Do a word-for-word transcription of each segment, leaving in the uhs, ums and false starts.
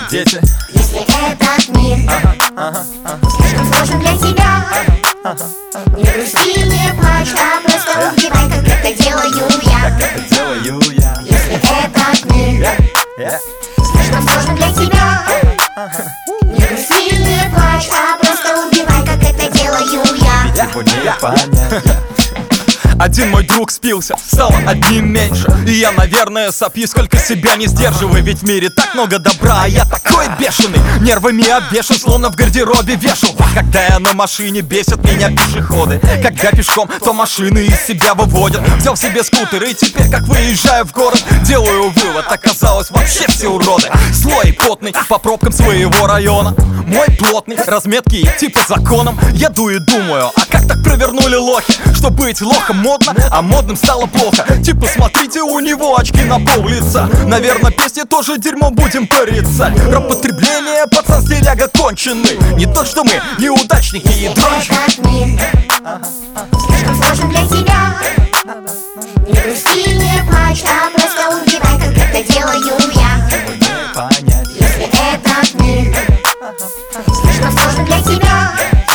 дети. Если этот мир ага, ага, ага. слишком сложен для тебя, ага, не грусти, не плачь, а просто убивай, как это делаю я. Как это делаю я. Если этот мир Yeah. слишком сложен для тебя, не грусти, не плачь, а просто убивай, как это делаю я. Его не понять. Один мой друг спился, стало одним меньше. И я, наверное, сопью, сколько себя не сдерживаю. Ведь в мире так много добра, а я такой бешеный. Нервами обвешан, словно в гардеробе вешал. Когда я на машине, бесят меня пешеходы. Когда пешком, то машины из себя выводят. Взял себе скутер и теперь, как выезжаю в город, делаю вывод, оказалось вообще все уроды. Слой потный по пробкам своего района. Мой плотный, разметки идти по законам. Еду и думаю, а как так провернули лохи, что быть лохом модно, а модным стало плохо. Типа смотрите, у него очки на пол лица. Наверное, песни тоже дерьмо будем париться. Про потребление, пацан, стиляга конченый. Не то что мы, неудачники и дрочки. Этот мир слишком сложен для тебя, не грусти, не плачь, а просто убивай, как это делаю я. Если этот мир слишком сложен для тебя,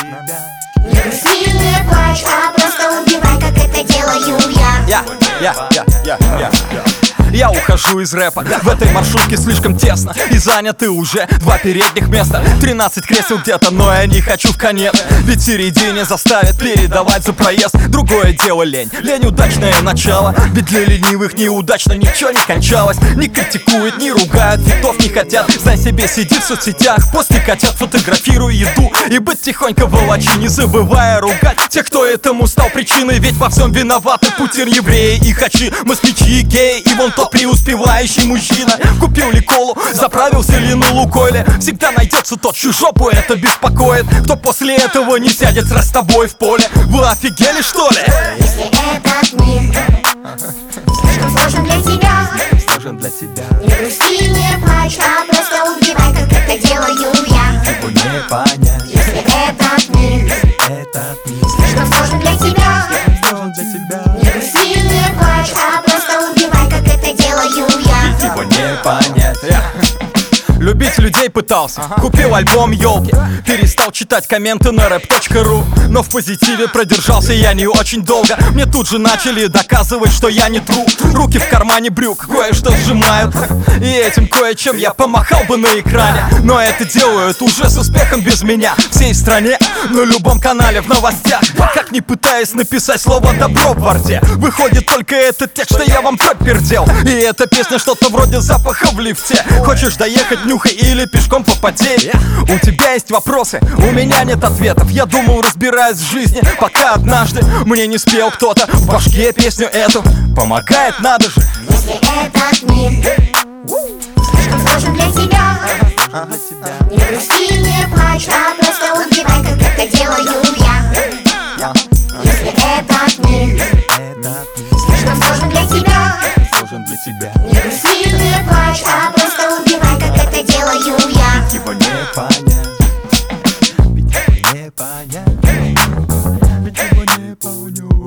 не грусти, не плачь, а просто убивай, как это делаю я. Я, я, я, я, я, я. Я ухожу из рэпа, в этой маршрутке слишком тесно. И заняты уже два передних места. Тринадцать кресел где-то, но я не хочу в конец. Ведь в середине заставят передавать за проезд. Другое дело лень, лень удачное начало. Ведь для ленивых неудачно ничего не кончалось. Не критикуют, не ругают, фитов не хотят. Знай себе, сиди в соцсетях, после котят фотографируй еду. И быть тихонько волочи, не забывая ругать тех, кто этому стал причиной. Ведь во всем виноваты путин, евреи и хачи, москвичи, геи и вон тот преуспевающий мужчина. Купил ли колу, заправился ли на Лукойле. Всегда найдется тот, чью жопу это беспокоит. Кто после этого не сядет с тобой в поле. Вы офигели, что ли? Если этот мир слишком сложен для тебя, Сложен для тебя, не грусти, не плачь, а просто убивай, как это делаю я. его не понять. Если этот мир Этот мир слишком сложен для тебя, сложен для тебя, не грусти, не плачь, а просто убивай, как это делаю я. его не понять. Любить людей пытался, купил альбом «Ёлки», перестал читать комменты на рэп точка ру. Но в позитиве продержался я не очень долго. Мне тут же начали доказывать, что я не тру. Руки в кармане брюк кое-что сжимают, и этим кое-чем я помахал бы на экране. Но это делают уже с успехом без меня. Всей стране, на любом канале, в новостях. Как не пытаясь написать слово «добро» в борте, выходит только этот текст, что я вам пропердел. И эта песня что-то вроде запаха в лифте. Хочешь доехать, нюхай или пешком попотей. У тебя есть вопросы, у меня нет ответов. Я думал, разбираюсь в жизни, пока однажды мне не спел кто-то в башке песню эту. Помогает, надо же. Если этот мир слишком сложен для тебя, не грусти, не плачь, а просто убивай, как это делаю я. Если этот мир слишком сложен для тебя, Сложен для тебя, не грусти, не плачь, а просто убивай, как это делаю я. его не понять. Ведь его не понять. Ведь его не понять.